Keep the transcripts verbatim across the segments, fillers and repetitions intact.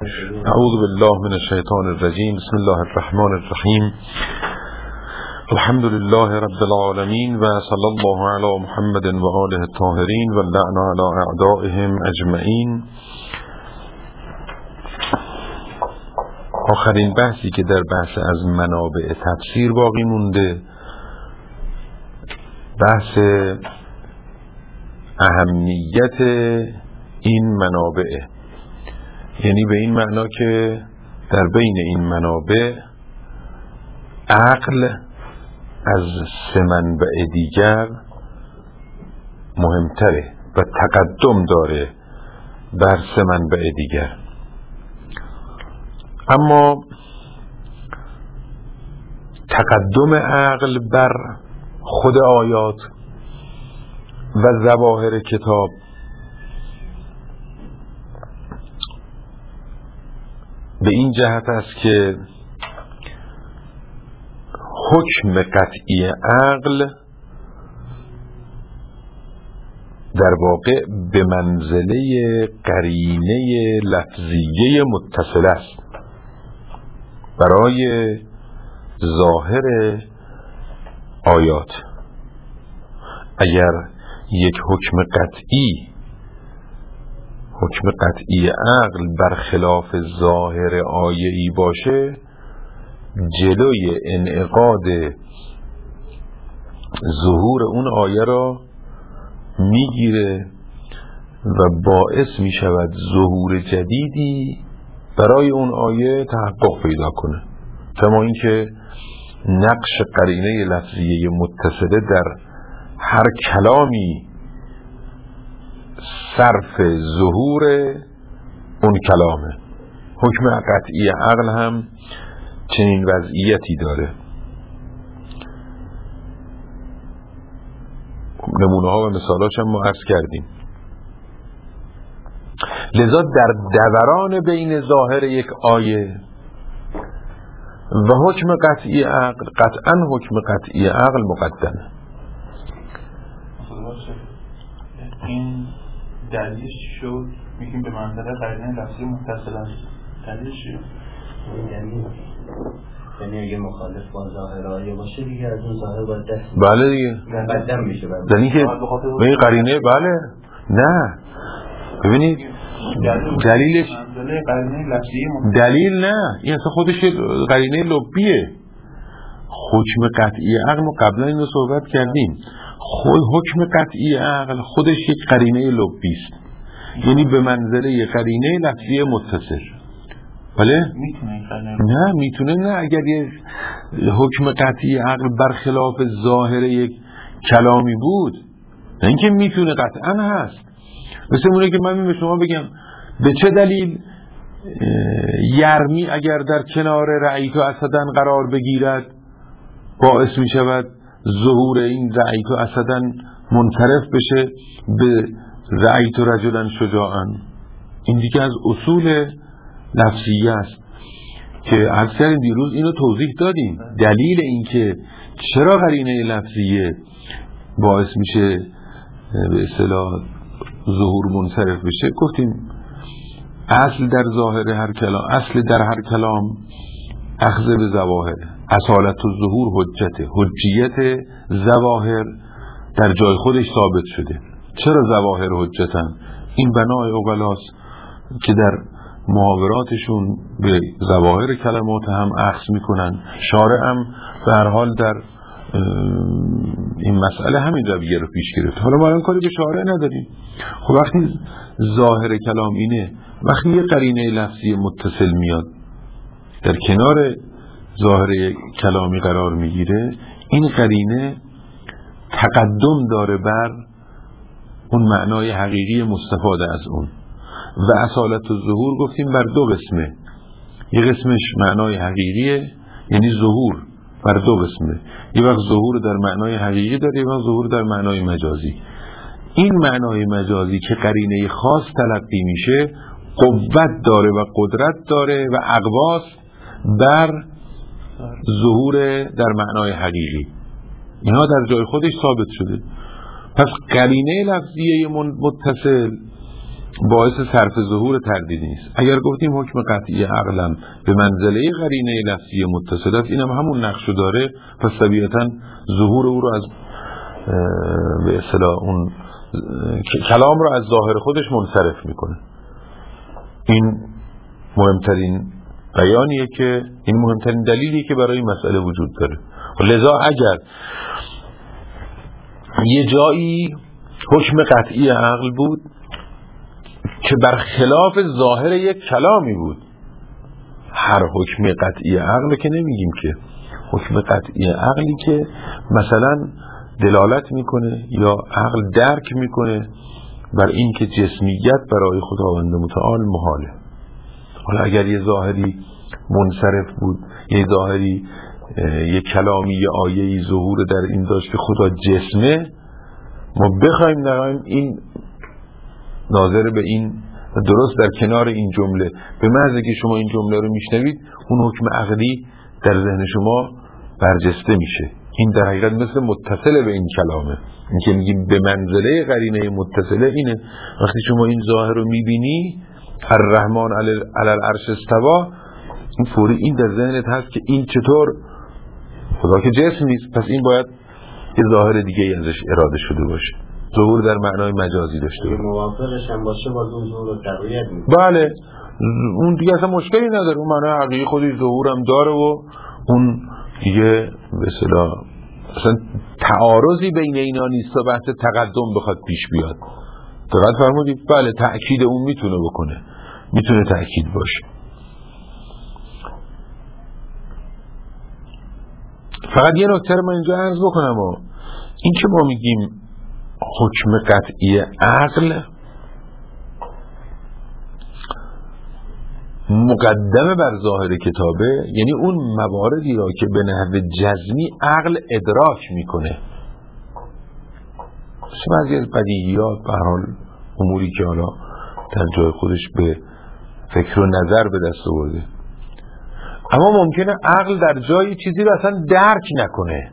اعوذ بالله من الشیطان الرجیم. بسم الله الرحمن الرحیم. الحمد لله رب العالمین و صلی الله علی محمد و آله الطاهرین و لعن علی اعدائهم اجمعین. آخرین بحثی که در بحث از منابع تفسیر باقی مونده بحث اهمیت این منابع، یعنی به این معنا که در بین این منابع عقل از سه منبع دیگر مهمتره و تقدم داره بر سه منبع دیگر. اما تقدم عقل بر خود آیات و ظواهر کتاب به این جهت است که حکم قطعی عقل در واقع به منزله قرینه لفظیه متصل است برای ظاهر آیات. اگر یک حکم قطعی حکم قطعی عقل برخلاف ظاهر آیه‌ای باشه، جلوی انعقاد ظهور اون آیه را میگیره و باعث میشود ظهور جدیدی برای اون آیه تحقق پیدا کنه. کما اینکه نقش قرینه لفظیه متصله در هر کلامی صرف ظهور اون کلامه. حکم قطعی عقل هم چنین وضعیتی داره. نمونه ها و مثالاش هم ما عرض کردیم. لذا در دوران بین ظاهر یک آیه و حکم قطعی عقل قطعا حکم قطعی عقل مقدمه. این دلیلش شد میگیم به منزله قرینه لفظی متصل است. دلیلش چیه؟ یعنی یعنی اگه مخالف با ظاهر آیه باشه دیگه از اون ظاهر باید دست بله دیگه مقدم میشه. یعنی که به این قرینه بله نه ببینید دلیلش دلیل نه، این اصلا خودش قرینه لبیه. حکم قطعی عقل ما قبلا اینو صحبت کردیم. خود حکم قطعی عقل خودش یک قرینه لبی است، یعنی به منزله قرینه لفظی متصل. بله؟ نه میتونه نه. اگر یک حکم قطعی عقل برخلاف ظاهر یک کلامی بود، نه اینکه میتونه، قطعا هست. مثل اونه که من به شما بگم به چه دلیل یرمی اگر در کنار رعیت و اسدن قرار بگیرد باعث می شود ظهور این رعیت و اسدن منصرف بشه به رعیت و رجلن شجاعا. این دیگه از اصول لفظیه است که عرض کردیم دیروز اینو توضیح دادیم. دلیل این که چرا قرینه لفظیه باعث میشه به اصطلاح ظهور منصرف بشه گفتیم اصل در ظاهر هر کلام، اصل در هر کلام اخذ به ظواهر. اصالت الظهور حجته، حجیت ظواهر در جای خودش ثابت شده. چرا ظواهر حجتن؟ این بنای عقلاست که در محاوراتشون به ظواهر کلمات هم اخذ میکنن. شارع هم به هر حال در این مسئله همین رویه رو پیش گرفت. حالا ما الان کاری به شارع نداریم. خب وقتی ظاهر کلام اینه، وقتی یه قرینه لفظی متصل میاد در کنار ظاهر کلامی قرار میگیره، این قرینه تقدم داره بر اون معنای حقیقی مستفاده از اون. و اصالت الظهور گفتیم بر دو قسمه. یه قسمش معنای حقیقیه، یعنی ظهور بر دو قسمه. یه وقت ظهور در معنای حقیقی داره، یه وقت ظهور در معنای مجازی. این معنای مجازی که قرینه خاص تلقی میشه قوت داره و قدرت داره و اقواس بر ظهور در معنای حقیقی. اینا در جای خودش ثابت شده. پس قرینه لفظیه متصل باعث صرف ظهور تردید نیست. اگر گفتیم حکم قطعی عقلم به منزله قرینه لفظی متصل است، اینم همون نقشو داره، پس طبیعتاً ظهور او رو از به اصطلاح اون کلام رو از ظاهر خودش منصرف میکنه. این مهمترین بیانیه که این مهمترین دلیلیه که برای این مسئله وجود داره. لذا اگر یه جایی حکم قطعی عقل بود که برخلاف ظاهر یک کلامی بود، هر حکم قطعی عقل که نمیگیم که، حکم قطعی عقلی که مثلا دلالت میکنه یا عقل درک میکنه بر این که جسمیت برای خداوند متعال محاله. حالا اگر یه ظاهری منصرف بود، یه ظاهری یه کلامی یه آیه‌ای ظهور در این داشت که خدا جسمه، ما بخوایم نقایم این ناظر به این درست در کنار این جمله به محض که شما این جمله رو میشنوید اون حکم عقلی در ذهن شما برجسته میشه. این در حقیقت مثل متصله به این کلامه. این که میگیم به منزله قرینه متصله اینه. وقتی شما این ظاهر رو میبینی الرحمن علی العرش استوا، این فوری این در ذهنت هست که این چطور خدا که جسم نیست، پس این باید یه ظاهر دیگه ای ازش اراده شده باشه، ظهور در معنای مجازی داشته باشه. موافقش هم باشه باز اون ظهور رو تقویت میکنه. بله اون دیگه اصلا مشکلی نداره، اون معنای حقیقی خودی ظهور هم داره و اون دیگه به اصطلاح اصلا تعارضی بین اینا نیست و بحث تقدم بخواد پیش بیاد. دقت فرمودید؟ بله تأکید اون میتونه بکنه، میتونه تأکید باشه. فقط یه نکته رو من اینجا عرض بکنم و این که ما میگیم حکم قطعی عقل مقدمه بر ظاهر کتابه، یعنی اون مواردی را که به نحو جزمی عقل ادراک میکنه، بعضی از بدیهیات به هر حال اموری که حالا در جای خودش به فکر و نظر به دست آورده، اما ممکنه عقل در جای چیزی رو اصلا درک نکنه.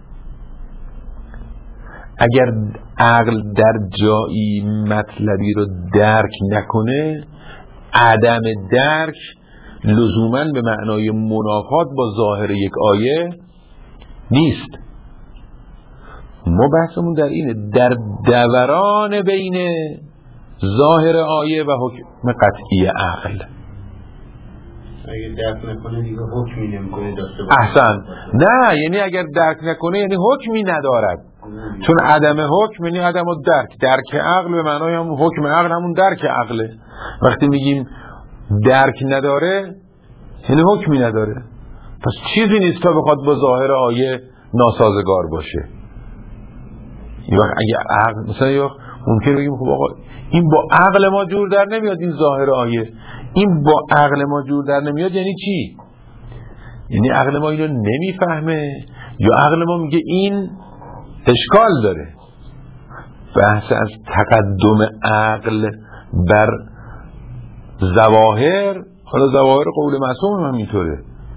اگر عقل در جایی مطلبی رو درک نکنه، عدم درک لزوماً به معنای منافات با ظاهر یک آیه نیست. ما بحثمون در اینه، در دوران بین ظاهر آیه و حکم قطعی عقل. اگر درک نکنه دیگه حکمی نمیکنه داشته باشه. احسن. نه یعنی اگر درک نکنه یعنی حکمی ندارد، چون عدم حکم یعنی عدم درک. درک عقل به معنای همون حکم عقل همون درک عقله. وقتی میگیم درک نداره یعنی حکمی نداره، پس چیزی نیست تا بخواد با ظاهر آیه ناسازگار باشه. یه وقت اگه عقل مثلا یا ممکن بگیم خب آقا این با عقل ما جور در نمیاد، این ظاهر آیه این با عقل ما جور در نمیاد یعنی چی؟ یعنی عقل ما اینو نمیفهمه یا عقل ما میگه این اشکال داره. بحث از تقدم عقل بر ظواهر، حالا ظواهر قول معصوم هم اینطوره،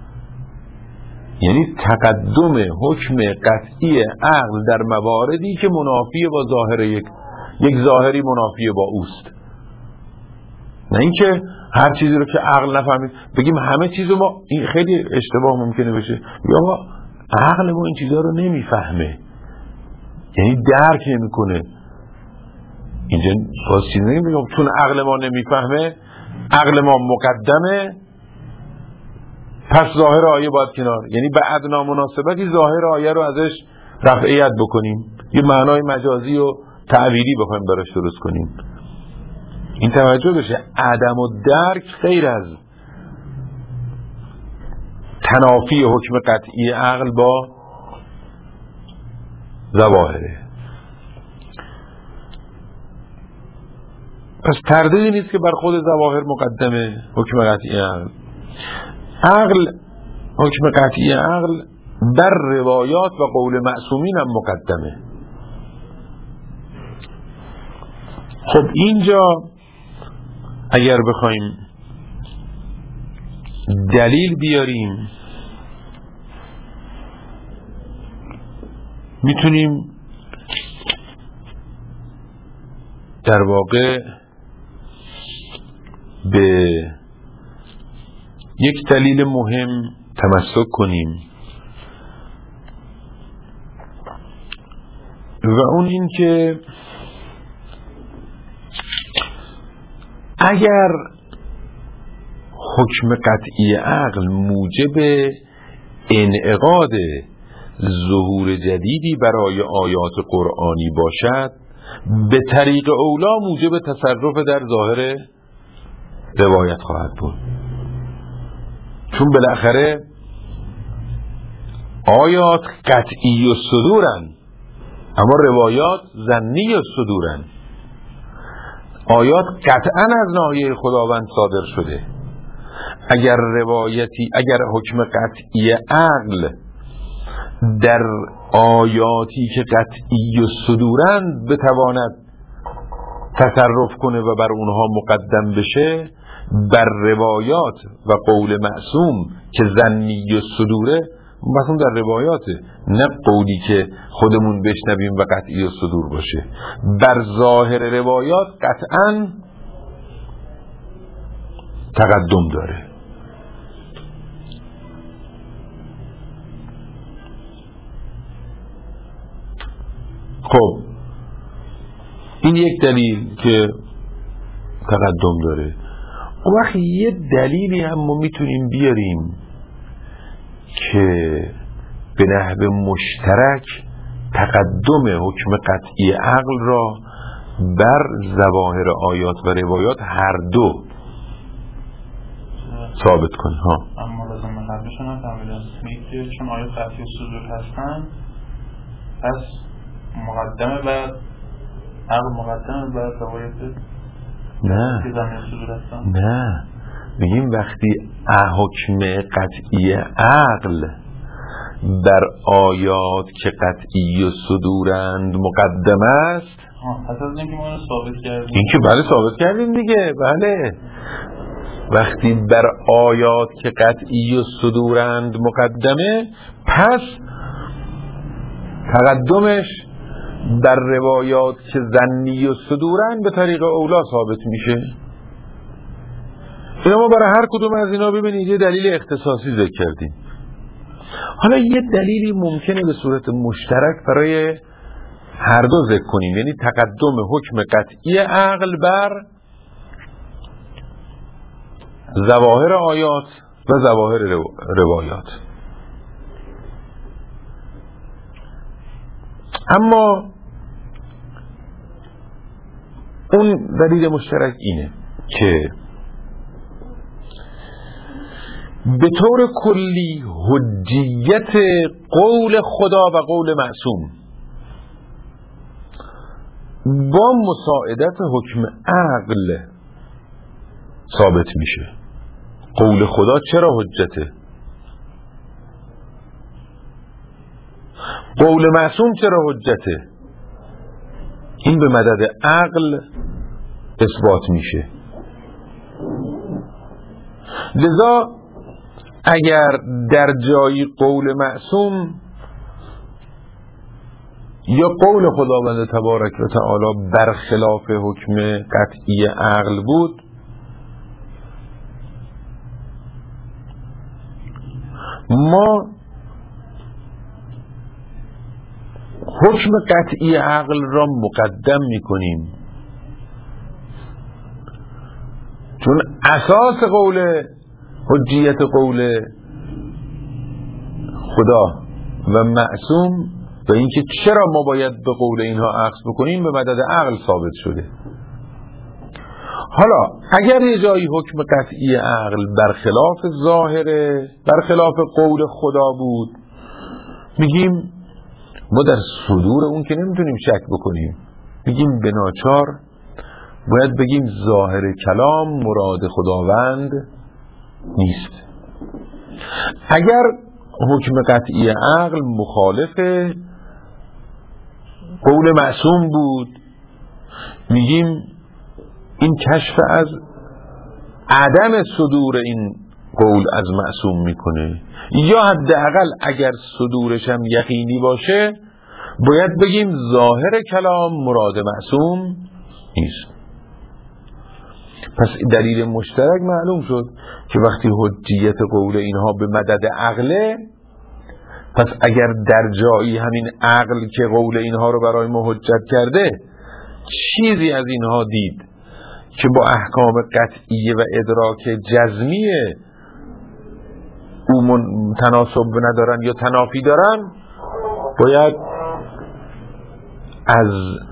یعنی تقدم حکم قطعی عقل در مواردی که منافی با ظاهر یک یک ظاهری منافی با اوست. نه اینکه هر چیزی رو که عقل نفهمید بگیم همه چیزو ما، این خیلی اشتباه ممکنه بشه، یا عقل ما این چیزا رو نمیفهمه یعنی درک نمیکنه. اینجا باز چیز نمیگم چون عقل ما نمیفهمه عقل ما مقدمه پس ظاهر آیه باید کنار، یعنی به ادنا مناسبتی ظاهر آیه رو ازش رفعیت بکنیم، یه معنای مجازی و تعبیری بخوایم براش درست کنیم. این توجه بشه، عدم و درک غیر از تنافی حکم قطعی عقل با ظواهره. پس تردیدی نیست که بر خود ظواهر مقدمه حکم قطعی عقل. عقل حکم قطعی عقل بر روایات و قول معصومین هم مقدمه. خب اینجا اگر بخوایم دلیل بیاریم میتونیم در واقع به یک دلیل مهم تمسک کنیم و اون این که اگر حکم قطعی عقل موجب انعقاد ظهور جدیدی برای آیات قرآنی باشد، به طریق اولا موجب تصرف در ظاهر روایت خواهد بود، چون بالاخره آیات قطعی و صدورن اما روایات ظنی و صدورن. آیات قطعا از ناحیه خداوند صادر شده. اگر روایتی اگر حکم قطعی عقل در آیاتی که قطعی و صدورند بتواند تصرف کنه و بر اونها مقدم بشه، بر روایات و قول معصوم که ظنی و صدوره، مثلا در روایاته، نه قولی که خودمون بشنویم و قطعی و صدور باشه. بر ظاهر روایات قطعا تقدم داره. خب این یک دلیل که تقدم داره. اون وقت یه دلیلی هم ما میتونیم بیاریم که به نحو مشترک تقدم حکم قطعی عقل را بر ظواهر آیات و روایات هر دو ثابت کنه. ها اما لازم قبلشون هم فهمیدم میگه چون آیات قطعی و صدور هستن، پس مقدمه بر عقل مقدمه بر روایات نه که ظاهر صدور هستن. نه میگیم وقتی حکم قطعی عقل در آیات که قطعی و صدورند مقدم است، پس از اینکه ما رو ثابت کردیم، این که بله ثابت کردیم دیگه، بله وقتی بر آیات که قطعی و صدورند مقدمه، پس تقدمش در روایات که ظنی و صدورند به طریق اولا ثابت میشه. اینا ما برای هر کدوم از اینا ببینید یه دلیل اختصاصی ذکر کردیم. حالا یه دلیلی ممکنه به صورت مشترک برای هر دو ذکر کنیم، یعنی تقدم حکم قطعی عقل بر ظواهر آیات و ظواهر روایات. اما اون دلیل مشترک اینه که به طور کلی حجیت قول خدا و قول معصوم با مساعدت حکم عقل ثابت میشه. قول خدا چرا حجته؟ قول معصوم چرا حجته؟ این به مدد عقل اثبات میشه. لذا اگر در جایی قول معصوم یا قول خداوند تبارک و تعالی برخلاف حکم قطعی عقل بود، ما حکم قطعی عقل را مقدم میکنیم، چون اساس قول حجیت قول خدا و معصوم و اینکه چرا ما باید به قول اینها اخذ بکنیم به مدد عقل ثابت شده. حالا اگر یه جایی حکم قطعی عقل برخلاف ظاهره، برخلاف قول خدا بود، میگیم ما در صدور اون که نمیتونیم شک بکنیم، میگیم به ناچار باید بگیم ظاهر کلام مراد خداوند نیست. اگر حکم قطعی عقل مخالف قول معصوم بود، میگیم این کشف از عدم صدور این قول از معصوم میکنه، یا حداقل اگر صدورش هم یقینی باشه باید بگیم ظاهر کلام مراد معصوم نیست. پس دلیل مشترک معلوم شد که وقتی حجیت قول اینها به مدد عقله، پس اگر در جایی همین عقل که قول اینها رو برای ما حجت کرده چیزی از اینها دید که با احکام قطعیه و ادراک جزمیه او تناسب ندارن یا تنافی دارن، باید از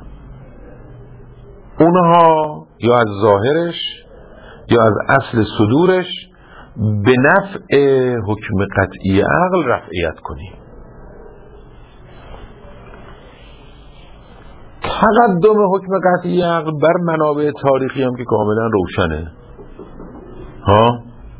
اونها یا از ظاهرش یا از اصل صدورش به نفع حکم قطعی عقل رفعیت کنیم. تقدم حکم قطعی عقل بر منابع تاریخی هم که کاملا روشنه. ها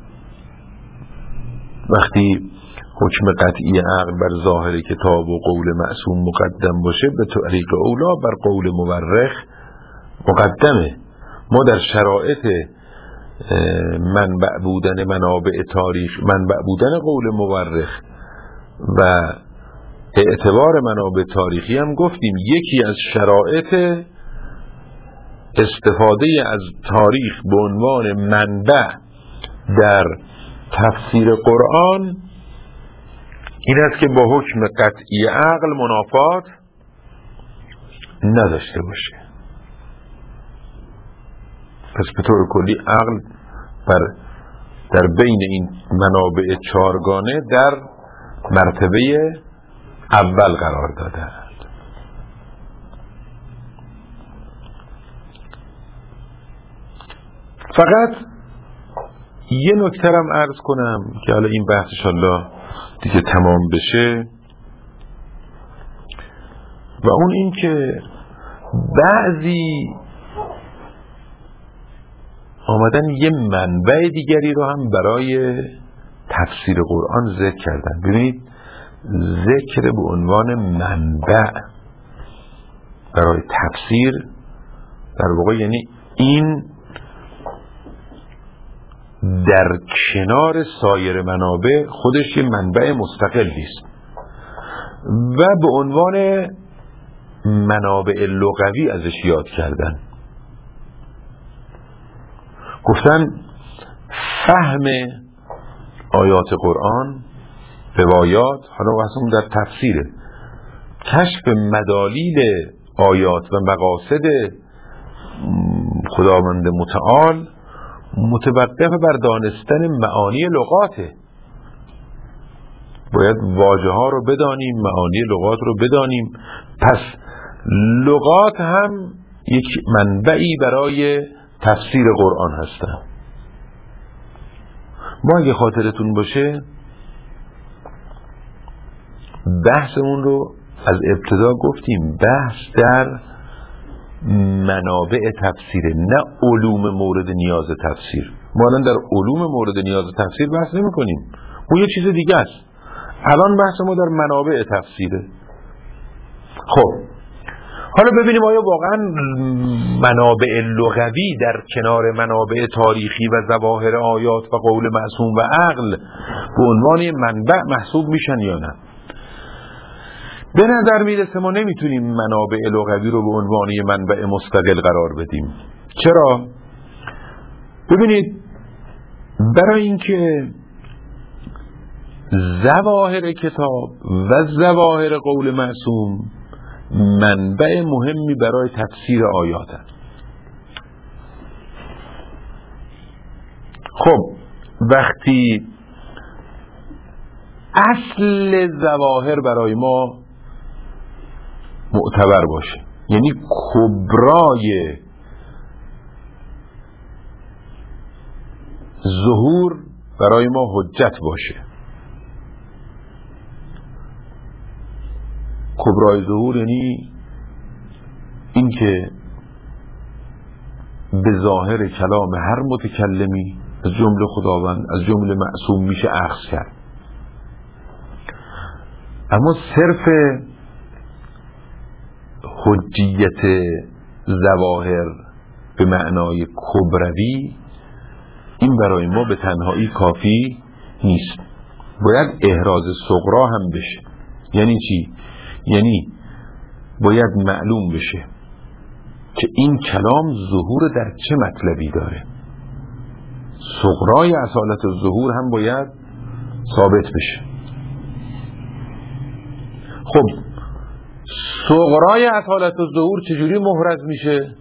وقتی حکم قطعی عقل بر ظاهر کتاب و قول معصوم مقدم باشه، به طریق اولا بر قول مورخ مقدمه. ما در شرایط منبع بودن منابع تاریخ، منبع بودن قول مورخ و اعتبار منابع تاریخی هم گفتیم یکی از شرایط استفاده از تاریخ به عنوان منبع در تفسیر قرآن این است که با حکم قطعی عقل منافات نداشته باشه. پس به طور کلی عقل بر در بین این منابع چارگانه در مرتبه اول قرار داده. فقط یه نکته هم عرض کنم که حالا این بحث انشالله دیگه تمام بشه، و اون این که بعضی آمدن یه منبع دیگری رو هم برای تفسیر قرآن ذکر کردن. ببینید ذکر به عنوان منبع برای تفسیر در واقع یعنی این در کنار سایر منابع خودش یه منبع مستقلی است و به عنوان منابع لغوی ازش یاد کردن. گفتن فهم آیات قرآن، روایات، حالا اصلا در تفسیره، کشف مدالیل آیات و مقاصد خداوند متعال متوقف بر دانستن معانی لغاته. باید واژه ها رو بدانیم، معانی لغات رو بدانیم. پس لغات هم یک منبعی برای تفسیر قرآن هستن. ما اگه خاطرتون باشه بحثمون رو از ابتدا گفتیم، بحث در منابع تفسیره، نه علوم مورد نیاز تفسیر. ما الان در علوم مورد نیاز تفسیر بحث نمی کنیم، اون یه چیز دیگه است. الان بحث ما در منابع تفسیره. خب حالا ببینیم آیا واقعا منابع لغوی در کنار منابع تاریخی و ظواهر آیات و قول معصوم و عقل به عنوان منبع محسوب میشن یا نه. به نظر میرسه ما نمیتونیم منابع لغوی رو به عنوان منبع مستقل قرار بدیم. چرا؟ ببینید برای اینکه ظواهر کتاب و ظواهر قول معصوم منبع مهمی برای تفسیر آیات هست. خب وقتی اصل ظواهر برای ما معتبر باشه، یعنی کبرای ظهور برای ما حجت باشه. کبرای ظهور یعنی این که به ظاهر کلام هر متکلمی از جمله خداوند از جمله معصوم میشه اخذ کرد. اما صرف حجیت ظواهر به معنای کبروی این برای ما به تنهایی کافی نیست، باید احراز صغرا هم بشه. یعنی چی؟ یعنی باید معلوم بشه که این کلام ظهور در چه مطلبی داره. صغرای اصالت الظهور هم باید ثابت بشه. خب صغرای اصالت الظهور چجوری محرز میشه؟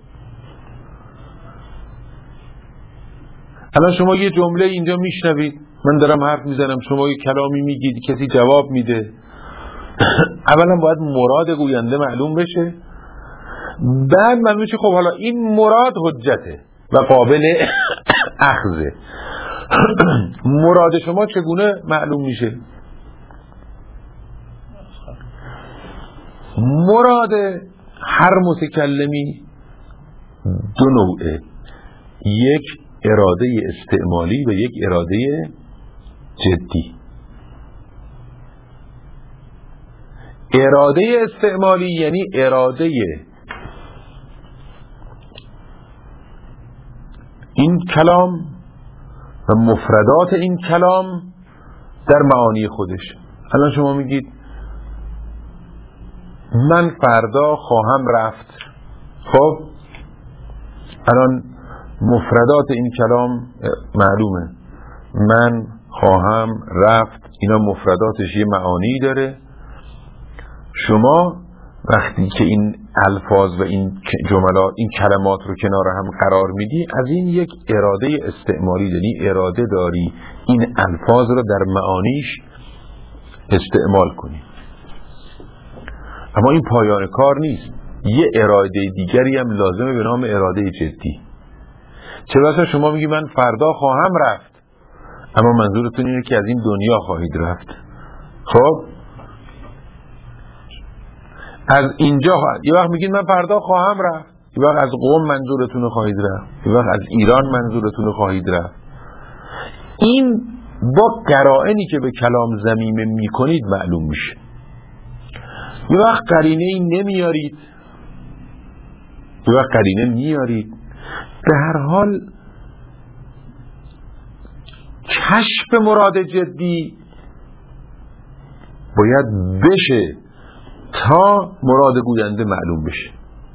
الان شما یه جمله اینجا میشنوید، من دارم حرف میزنم، شما یه کلامی میگید، کسی جواب میده. اولا باید مراد گوینده معلوم بشه، بعد معلوم بشه خب حالا این مراد حجته و قابل اخذه. مراد شما چگونه معلوم میشه؟ مراد هر متکلمی دو نوعه، یک اراده استعمالی و یک اراده جدی. اراده استعمالی یعنی اراده این کلام و مفردات این کلام در معانی خودش. الان شما میگید من فردا خواهم رفت. خب الان مفردات این کلام معلومه، من خواهم رفت، اینا مفرداتش یه معانی داره. شما وقتی که این الفاظ و این جملات، این کلمات رو کنار هم قرار میدی، از این یک اراده استعمالی داری، اراده داری این الفاظ رو در معانیش استعمال کنی. اما این پایان کار نیست، یه اراده دیگری هم لازمه به نام اراده جدی. چه بسا شما میگی من فردا خواهم رفت، اما منظورتون اینه که از این دنیا خواهید رفت. خب از اینجا یه وقت میگید من فردا خواهم رفت، یه وقت از قم منظورتون رو خواهید رفت، یه وقت از ایران منظورتون رو خواهید رفت. این با قرائنی که به کلام ضمیمه میکنید معلوم میشه. یه وقت قرینه ای نمیارید، یه وقت قرینه میارید. به هر حال کشف مراد جدی باید بشه تا مراد گوینده معلوم بشه.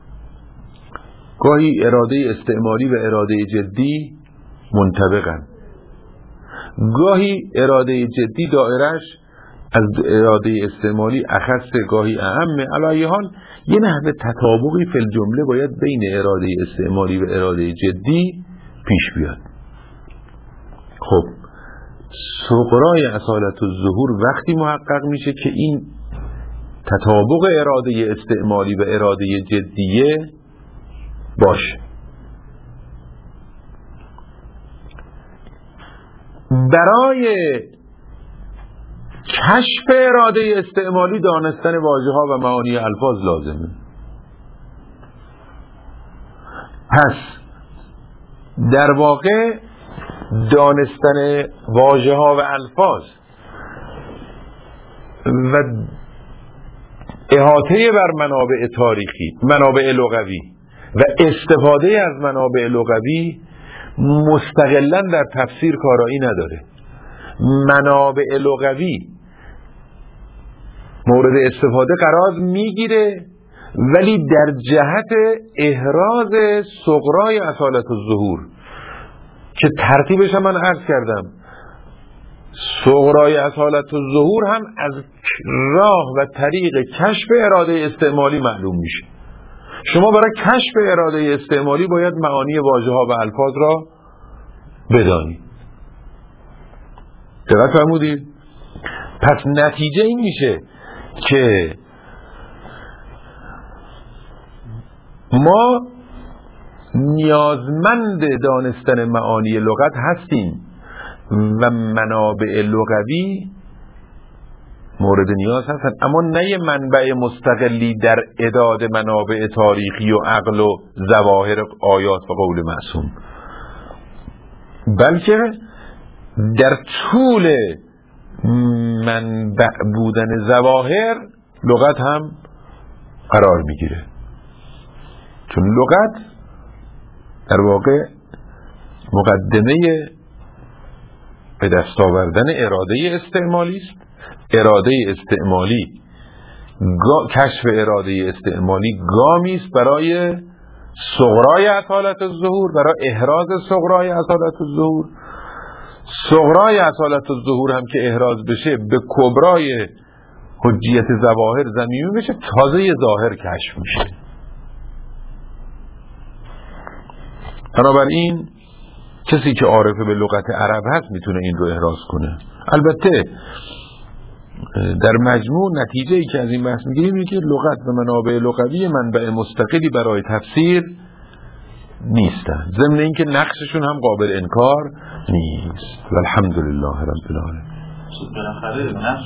گاهی اراده استعمالی و اراده جدی منطبقن، گاهی اراده جدی دائرش از اراده استعمالی اخص، گاهی اعمه. علی حال یه نحوه تطابقی فی الجمله باید بین اراده استعمالی و اراده جدی پیش بیاد. خب صغرای اصالت الظهور وقتی محقق میشه که این تطابق اراده استعمالی و اراده جدیه باشه. برای کشف اراده استعمالی دانستن واژه ها و معانی الفاظ لازمه. پس در واقع دانستن واژه ها و الفاظ و احاطه بر منابع تاریخی، منابع لغوی و استفاده از منابع لغوی مستقلاً در تفسیر کارایی نداره. منابع لغوی مورد استفاده قرار میگیره، ولی در جهت احراز صغرای اصالت الظهور که ترتیبش هم من عرض کردم. صغرای اصالت الظهور هم از راه و طریق کشف اراده استعمالی معلوم میشه. شما برای کشف اراده استعمالی باید معانی واژه ها و الفاظ را بدانید. دقت فرمودید؟ پس نتیجه این میشه که ما نیازمند دانستن معانی لغت هستیم و منابع لغوی مورد نیاز هستند، اما نه یه منبع مستقلی در اعداد منابع تاریخی و عقل و ظواهر آیات و قول معصوم، بلکه در طول منبع بودن ظواهر لغت هم قرار میگیره. چون لغت در واقع مقدمه به دست آوردن اراده استعمالی است. اراده استعمالی کشف اراده استعمالی گامی است برای صغرای اصالت الظهور، برای احراز صغرای اصالت الظهور، صغرای اصالت الظهور هم که احراز بشه به کبرای حجیت ظواهر ضمیمی بشه، تازه یه ظاهر کشف میشه. بنابراین کسی که عارف به لغت عرب هست میتونه این رو احراز کنه. البته در مجموع نتیجه ای که از این بحث میگیریم اینه که لغت و منابع لغوی منبع مستقلی برای تفسیر نیستن، ضمن اینکه نقششون هم قابل انکار نیست. والحمدلله رب العالمین.